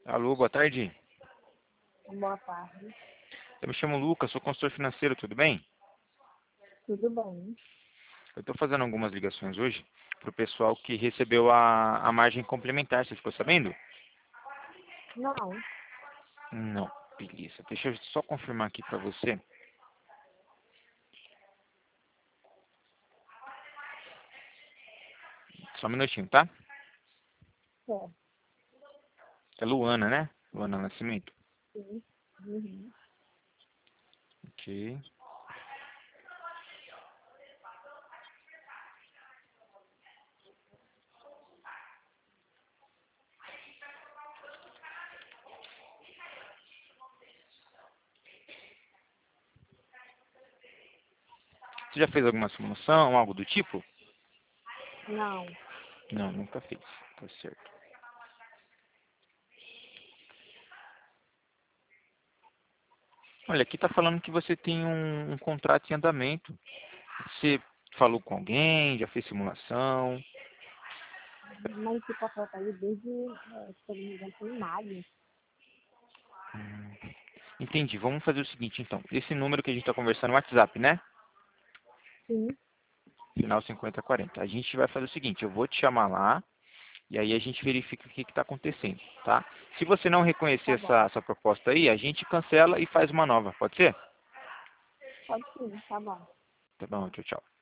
Alô, boa tarde. Boa tarde. Eu me chamo Lucas, sou consultor financeiro, tudo bem? Tudo bem? Eu estou fazendo algumas ligações hoje para o pessoal que recebeu a margem complementar, você ficou sabendo? Não. Não, beleza. Deixa eu só confirmar aqui para você. Só um minutinho, tá? Certo. É Luana, né? Luana Nascimento. Sim. Uhum. Ok. Você já fez alguma simulação, algo do tipo? Não. Não, nunca fez. Tá certo. Olha, aqui tá falando que você tem um contrato em andamento. Você falou com alguém, já fez simulação? Mas esse contrato aí desde, se eu não me engano, foi em maio. Hum, Entendi. Vamos fazer o seguinte, então. Esse número que a gente está conversando no WhatsApp, né? Sim. Final 5040. A gente vai fazer o seguinte, eu vou te chamar lá e aí a gente verifica o que está acontecendo, tá? Se você não reconhecer Tá bom. essa proposta aí, a gente cancela e faz uma nova, pode ser? Pode sim, tá bom. Tá bom, tchau, tchau.